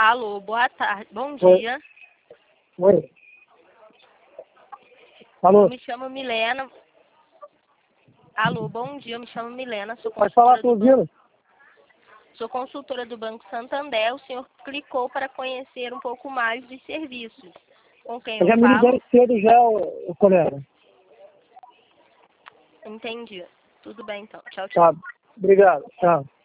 Alô, boa tarde. Bom Oi. dia. Oi. Alô. Eu me chamo Milena. Alô, bom dia. Eu me chamo Milena. Pode falar, tô ouvindo. Sou consultora do Banco Santander. O senhor clicou para conhecer um pouco mais dos serviços. Com quem Eu eu já me falo? liguei cedo já, o colega. Entendi. Tudo bem, então. Tchau, tchau. Tá. Obrigado. Tchau.